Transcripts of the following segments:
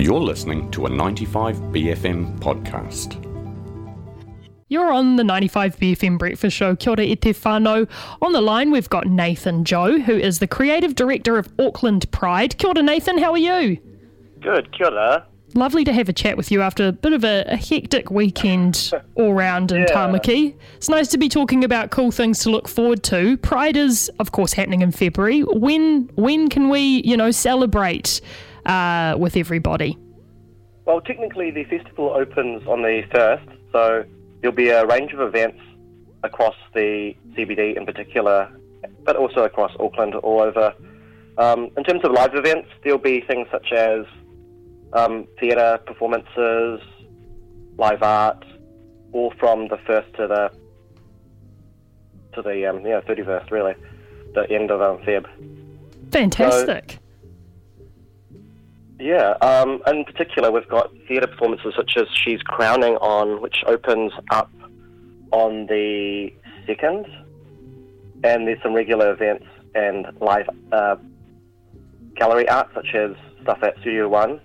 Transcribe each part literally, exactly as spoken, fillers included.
You're listening to a ninety-five B F M podcast. You're on the ninety-five B F M Breakfast Show. Kia ora e te whānau. On the line, we've got Nathan Joe, who is the Creative Director of Auckland Pride. Kia ora, Nathan. How are you? Good, kia ora. Lovely to have a chat with you after a bit of a, a hectic weekend all round in Yeah. Tāmaki. It's nice to be talking about cool things to look forward to. Pride is, of course, happening in February. When when can we, you know, celebrate uh, with everybody? Well, technically the festival opens on the first, so there'll be a range of events across the C B D in particular, but also across Auckland, all over. Um, in terms of live events, there'll be things such as um, theatre performances, live art, all from the first to the to the um, yeah thirty-first, really, the end of um, Feb. Fantastic. So, Yeah, um, in particular, we've got theatre performances such as She's Crowning On, which opens up on the second, and there's some regular events and live uh, gallery art, such as stuff at Studio One.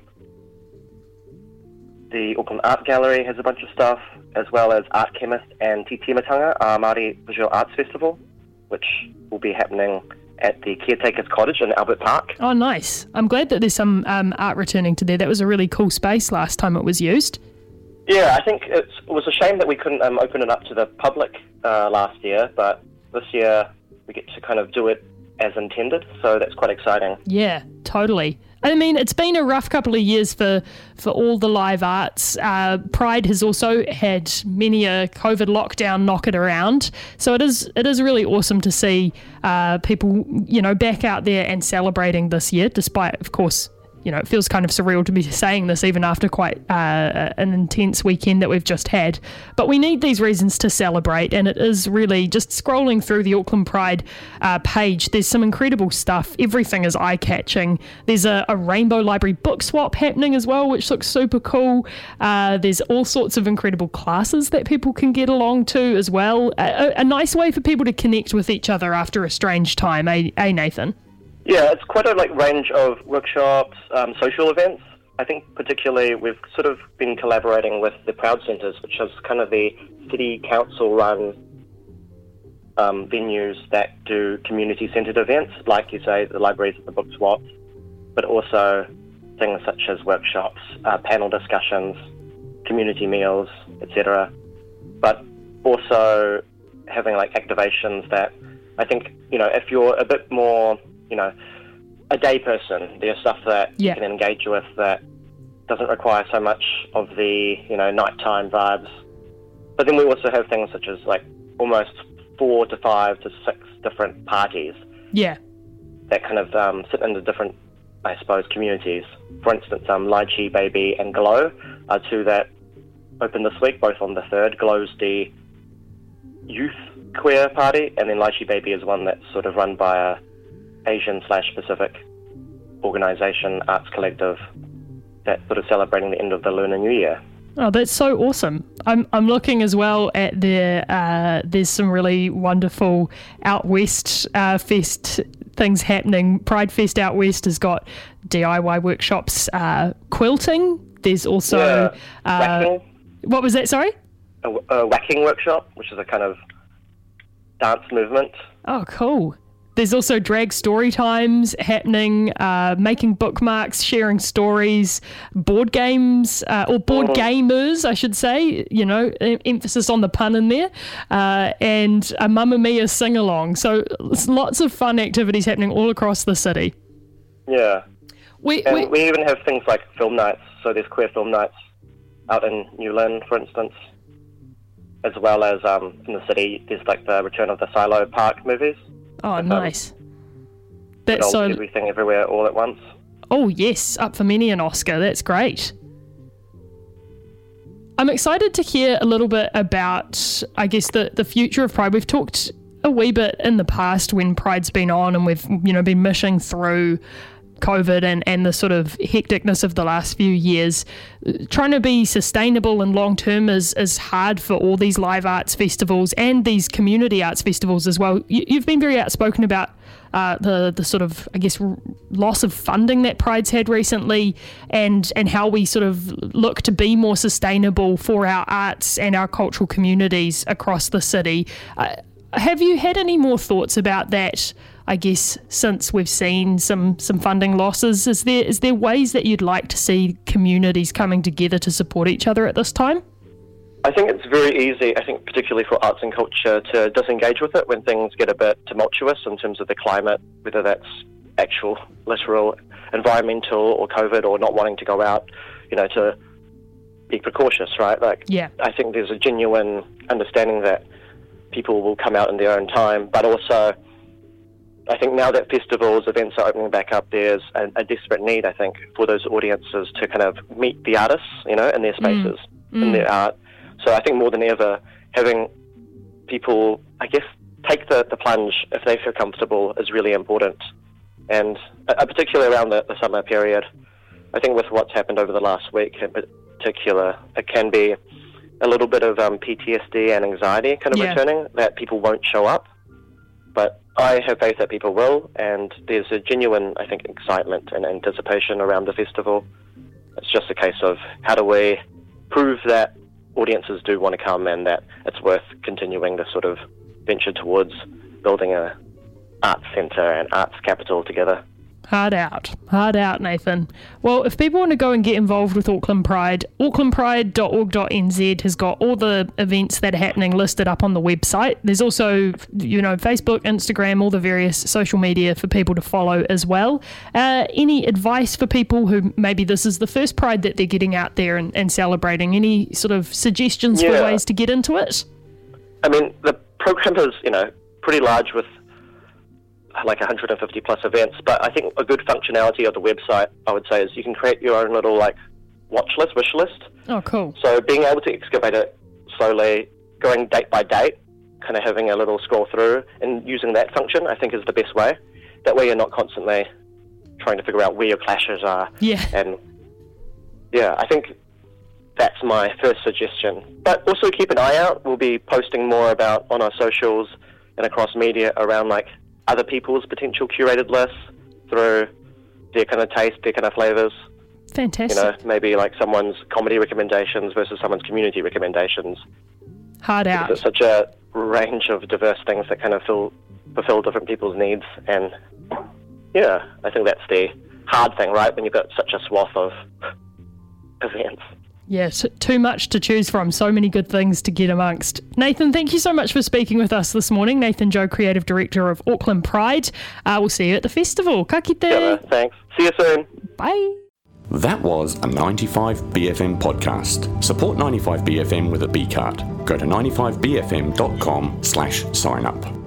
The Auckland Art Gallery has a bunch of stuff, as well as Art Chemist and Te Timatanga, our Māori Visual Arts Festival, which will be happening at the Caretaker's Cottage in Albert Park. Oh, nice. I'm glad that there's some um, art returning to there. That was a really cool space last time it was used. Yeah, I think it's, it was a shame that we couldn't um, open it up to the public uh, last year, but this year we get to kind of do it as intended, so that's quite exciting. Yeah, totally. I mean, it's been a rough couple of years for, for all the live arts. Uh, Pride has also had many a COVID lockdown knock it around. So it is it is really awesome to see uh, people, you know, back out there and celebrating this year, despite, of course, you know, it feels kind of surreal to be saying this even after quite uh, an intense weekend that we've just had. But we need these reasons to celebrate, and it is really just scrolling through the Auckland Pride uh, page. There's some incredible stuff. Everything is eye-catching. There's a, a Rainbow Library book swap happening as well, which looks super cool. Uh, there's all sorts of incredible classes that people can get along to as well. A, a nice way for people to connect with each other after a strange time, eh, eh Nathan? Yeah, it's quite a like range of workshops, um, social events. I think particularly we've sort of been collaborating with the Proud Centres, which is kind of the city council-run um, venues that do community-centred events, like you say, the libraries and the book swaps, but also things such as workshops, uh, panel discussions, community meals, et cetera. But also having like activations that I think, you know, if you're a bit more, you know, a day person, there's stuff that Yeah. you can engage with that doesn't require so much of the, you know, nighttime vibes. But then we also have things such as like almost four to five to six different parties Yeah. that kind of um, sit into different, I suppose, communities. For instance, um, Lychee Baby and Glow are two that open this week, both on the third. Glow's the youth queer party, and then Lychee Baby is one that's sort of run by a Asian slash Pacific organisation, Arts Collective, that's sort of celebrating the end of the Lunar New Year. Oh, that's so awesome. I'm I'm looking as well at their, uh, there's some really wonderful Out West uh, Fest things happening. Pride Fest Out West has got D I Y workshops, uh, quilting. There's also, Yeah. uh, Whacking, what was that, sorry? a, a whacking workshop, which is a kind of dance movement. Oh, cool. There's also drag story times happening, uh, making bookmarks, sharing stories, board games, uh, or board Mm. gamers, I should say, you know, em- emphasis on the pun in there, uh, and a Mamma Mia sing-along. So there's lots of fun activities happening all across the city. Yeah. We, And we, we even have things like film nights. So there's queer film nights out in New Lynn, for instance, as well as um, in the city, there's like the Return of the Silo Park movies. oh, um, nice. Good That's old so, Everything Everywhere All at Once. oh yes, up for many an Oscar. That's great. I'm excited to hear a little bit about, I guess, the, the future of Pride. We've talked a wee bit in the past when Pride's been on and we've, you know, been mishing through COVID and, and the sort of hecticness of the last few years, trying to be sustainable and long-term is, is hard for all these live arts festivals and these community arts festivals as well. You, you've been very outspoken about uh, the the sort of, I guess, r- loss of funding that Pride's had recently, and, and how we sort of look to be more sustainable for our arts and our cultural communities across the city. Uh, have you had any more thoughts about that, I guess, since we've seen some some funding losses? Is there is there ways that you'd like to see communities coming together to support each other at this time? I think it's very easy, I think particularly for arts and culture, to disengage with it when things get a bit tumultuous in terms of the climate, whether that's actual, literal, environmental or COVID or not wanting to go out, you know, to be precautious, right? Like, yeah. I think there's a genuine understanding that people will come out in their own time, but also I think now that festivals, events are opening back up, there's a, a desperate need, I think, for those audiences to kind of meet the artists, you know, in their spaces, mm. in mm. their art. So I think more than ever, having people, I guess, take the, the plunge if they feel comfortable is really important. And uh, particularly around the, the summer period, I think with what's happened over the last week in particular, it can be a little bit of um, P T S D and anxiety kind of yeah. returning, that people won't show up. But I have faith that people will, and there's a genuine, I think, excitement and anticipation around the festival. It's just a case of how do we prove that audiences do want to come and that it's worth continuing to sort of venture towards building a arts centre and arts capital together. Hard out. Hard out, Nathan. Well, if people want to go and get involved with Auckland Pride, auckland pride dot org dot n z has got all the events that are happening listed up on the website. There's also, you know, Facebook, Instagram, all the various social media for people to follow as well. Uh, any advice for people who maybe this is the first Pride that they're getting out there and, and celebrating? Any sort of suggestions yeah. for ways to get into it? I mean, the program is, you know, pretty large with like one hundred fifty plus events, but I think a good functionality of the website, I would say, is you can create your own little like watch list, wish list. Oh, cool. So being able to excavate it slowly, going date by date, kind of having a little scroll through and using that function, I think is the best way. That way you're not constantly trying to figure out where your clashes are. Yeah. And yeah, I think that's my first suggestion. But also keep an eye out. We'll be posting more about on our socials and across media around like other people's potential curated lists through their kind of taste, their kind of flavours. Fantastic. You know, maybe like someone's comedy recommendations versus someone's community recommendations. Hard out. It's such a range of diverse things that kind of fill, fulfill different people's needs. And yeah, I think that's the hard thing, right? When you've got such a swath of events. Yes, too much to choose from. So many good things to get amongst. Nathan, thank you so much for speaking with us this morning. Nathan Joe, Creative Director of Auckland Pride. Uh, we'll see you at the festival. Ka kite. Yeah, thanks. See you soon. Bye. That was a ninety-five B F M podcast. Support ninety-five B F M with a B card. Go to ninety-five b f m dot com slash sign up.